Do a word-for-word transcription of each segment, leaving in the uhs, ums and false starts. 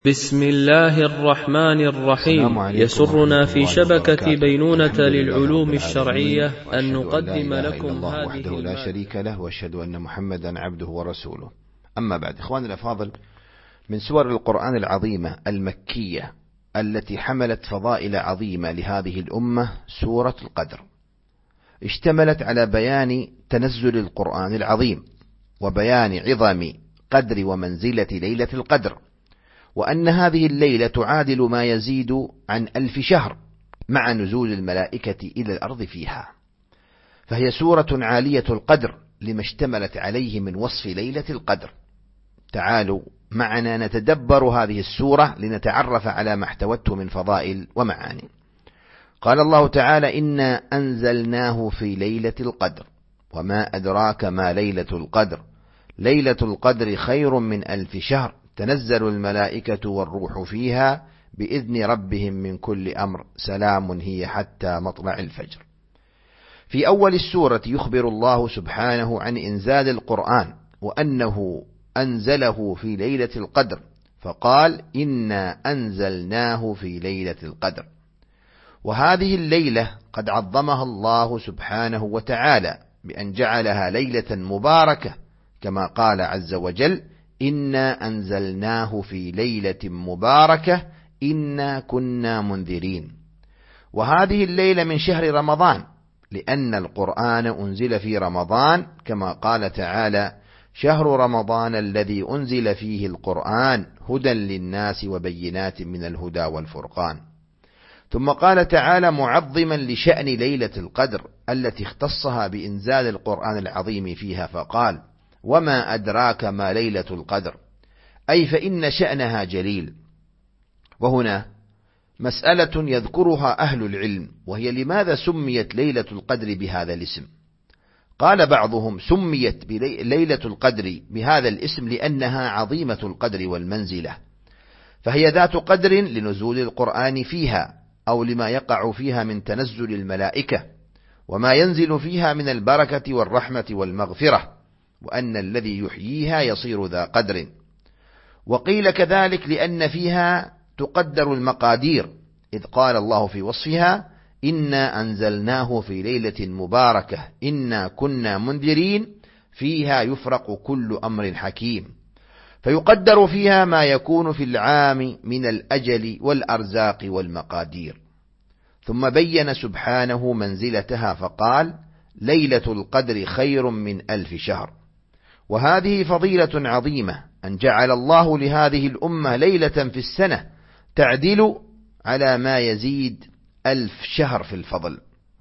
بسم الله الرحمن الرحيم. يسرنا في شبكة بينونة للعلوم الشرعية أن نقدم لكم هذه وحده لا شريك له، وأشهد أن محمدا عبده ورسوله. أما بعد، إخواني الأفاضل، من سور القرآن العظيمة المكية التي حملت فضائل عظيمة لهذه الأمة سورة القدر، اشتملت على بيان تنزل القرآن العظيم وبيان عظم قدر ومنزلة ليلة القدر، وأن هذه الليلة تعادل ما يزيد عن ألف شهر مع نزول الملائكة إلى الأرض فيها، فهي سورة عالية القدر لما اشتملت عليه من وصف ليلة القدر. تعالوا معنا نتدبر هذه السورة لنتعرف على ما احتوته من فضائل ومعاني. قال الله تعالى: إنا أنزلناه في ليلة القدر وما أدراك ما ليلة القدر ليلة القدر خير من ألف شهر تنزل الملائكة والروح فيها بإذن ربهم من كل أمر سلام هي حتى مطلع الفجر. في أول السورة يخبر الله سبحانه عن إنزال القرآن وأنه أنزله في ليلة القدر، فقال: إنا أنزلناه في ليلة القدر. وهذه الليلة قد عظمها الله سبحانه وتعالى بأن جعلها ليلة مباركة، كما قال عز وجل: إنا أنزلناه في ليلة مباركة إنا كنا منذرين. وهذه الليلة من شهر رمضان، لأن القرآن أنزل في رمضان، كما قال تعالى: شهر رمضان الذي أنزل فيه القرآن هدى للناس وبينات من الهدى والفرقان. ثم قال تعالى معظما لشأن ليلة القدر التي اختصها بإنزال القرآن العظيم فيها، فقال: وما أدراك ما ليلة القدر، أي فإن شأنها جليل. وهنا مسألة يذكرها أهل العلم، وهي لماذا سميت ليلة القدر بهذا الاسم؟ قال بعضهم: سميت ليلة القدر بهذا الاسم لأنها عظيمة القدر والمنزلة، فهي ذات قدر لنزول القرآن فيها، أو لما يقع فيها من تنزل الملائكة وما ينزل فيها من البركة والرحمة والمغفرة، وأن الذي يحييها يصير ذا قدر. وقيل كذلك لأن فيها تقدر المقادير، إذ قال الله في وصفها: إنا أنزلناه في ليلة مباركة إنا كنا منذرين فيها يفرق كل أمر حكيم، فيقدر فيها ما يكون في العام من الأجل والأرزاق والمقادير. ثم بين سبحانه منزلتها فقال: ليلة القدر خير من ألف شهر. وهذه فضيلة عظيمة أن جعل الله لهذه الأمة ليلة في السنة تعدل على ما يزيد ألف شهر في الفضل،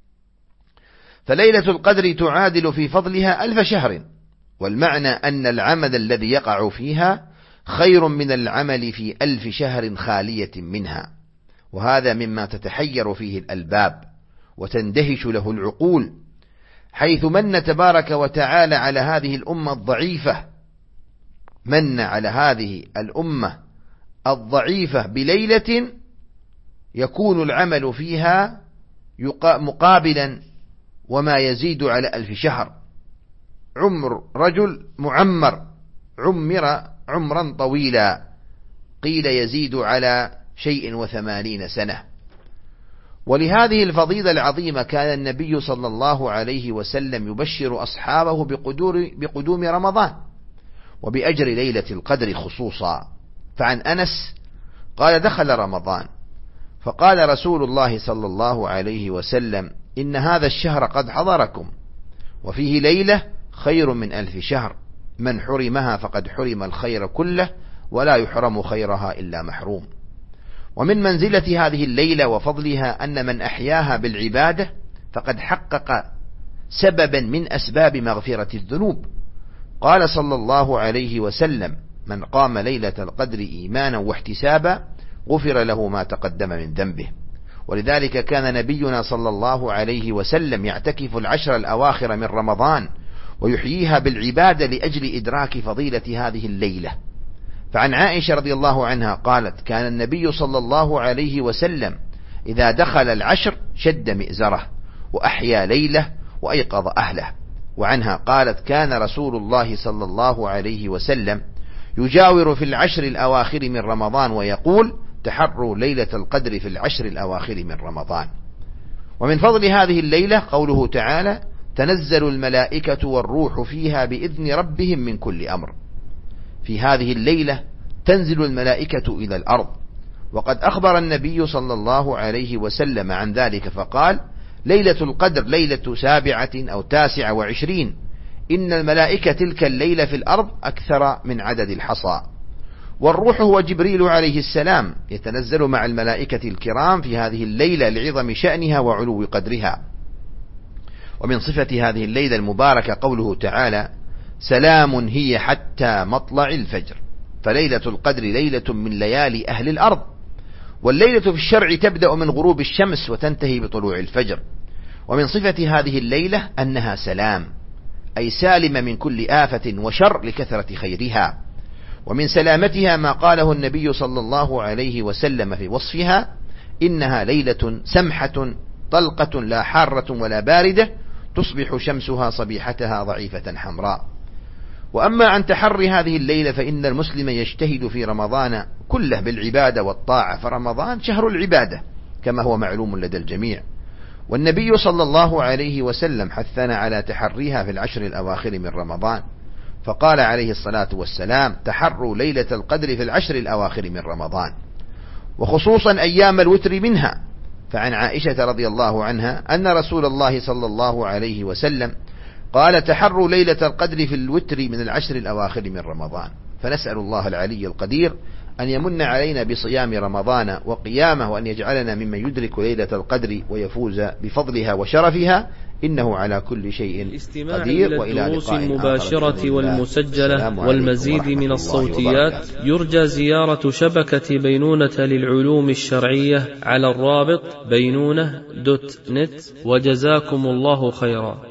فليلة القدر تعادل في فضلها ألف شهر، والمعنى أن العمل الذي يقع فيها خير من العمل في ألف شهر خالية منها. وهذا مما تتحير فيه الألباب وتندهش له العقول، حيث من تبارك وتعالى على هذه الأمة الضعيفة، من على هذه الأمة الضعيفة بليلة يكون العمل فيها مقابلا وما يزيد على ألف شهر. عمر رجل معمر عمر عمرا طويلا، قيل يزيد على شيء وثمانين سنة. ولهذه الفضيلة العظيمة كان النبي صلى الله عليه وسلم يبشر أصحابه بقدور بقدوم رمضان وبأجر ليلة القدر خصوصا. فعن أنس قال: دخل رمضان فقال رسول الله صلى الله عليه وسلم: إن هذا الشهر قد حضركم وفيه ليلة خير من ألف شهر، من حرمها فقد حرم الخير كله ولا يحرم خيرها إلا محروم. ومن منزلة هذه الليلة وفضلها أن من أحياها بالعبادة فقد حقق سببا من أسباب مغفرة الذنوب. قال صلى الله عليه وسلم: من قام ليلة القدر إيمانا واحتسابا غفر له ما تقدم من ذنبه. ولذلك كان نبينا صلى الله عليه وسلم يعتكف العشر الأواخر من رمضان ويحييها بالعبادة لأجل إدراك فضيلة هذه الليلة. فعن عائشة رضي الله عنها قالت: كان النبي صلى الله عليه وسلم إذا دخل العشر شد مئزره وأحيا ليله وأيقظ أهله. وعنها قالت: كان رسول الله صلى الله عليه وسلم يجاور في العشر الأواخر من رمضان ويقول: تحروا ليلة القدر في العشر الأواخر من رمضان. ومن فضل هذه الليلة قوله تعالى: تنزل الملائكة والروح فيها بإذن ربهم من كل أمر. في هذه الليلة تنزل الملائكة إلى الأرض، وقد أخبر النبي صلى الله عليه وسلم عن ذلك فقال: ليلة القدر ليلة سابعة أو تاسعة وعشرين، إن الملائكة تلك الليلة في الأرض أكثر من عدد الحصى. والروح هو جبريل عليه السلام، يتنزل مع الملائكة الكرام في هذه الليلة لعظم شأنها وعلو قدرها. ومن صفة هذه الليلة المباركة قوله تعالى: سلام هي حتى مطلع الفجر. فليلة القدر ليلة من ليالي أهل الأرض. والليلة في الشرع تبدأ من غروب الشمس وتنتهي بطلوع الفجر. ومن صفة هذه الليلة أنها سلام، أي سالمة من كل آفة وشر لكثرة خيرها. ومن سلامتها ما قاله النبي صلى الله عليه وسلم في وصفها: إنها ليلة سمحة طلقة لا حارة ولا باردة، تصبح شمسها صبيحتها ضعيفة حمراء. وأما عن تحري هذه الليلة فإن المسلم يجتهد في رمضان كله بالعبادة والطاعة، فرمضان شهر العبادة كما هو معلوم لدى الجميع. والنبي صلى الله عليه وسلم حثنا على تحريها في العشر الأواخر من رمضان، فقال عليه الصلاة والسلام: تحروا ليلة القدر في العشر الأواخر من رمضان، وخصوصا أيام الوتر منها. فعن عائشة رضي الله عنها أن رسول الله صلى الله عليه وسلم قال: تحروا ليلة القدر في الوتر من العشر الأواخر من رمضان. فنسأل الله العلي القدير أن يمن علينا بصيام رمضان وقيامه، وأن يجعلنا ممن يدرك ليلة القدر ويفوز بفضلها وشرفها، إنه على كل شيء قدير. وإلى الدروس المباشرة والمسجلة والمزيد من الصوتيات يرجى زيارة شبكة بينونة للعلوم الشرعية على الرابط بينونة دوت نت. وجزاكم الله خيرا.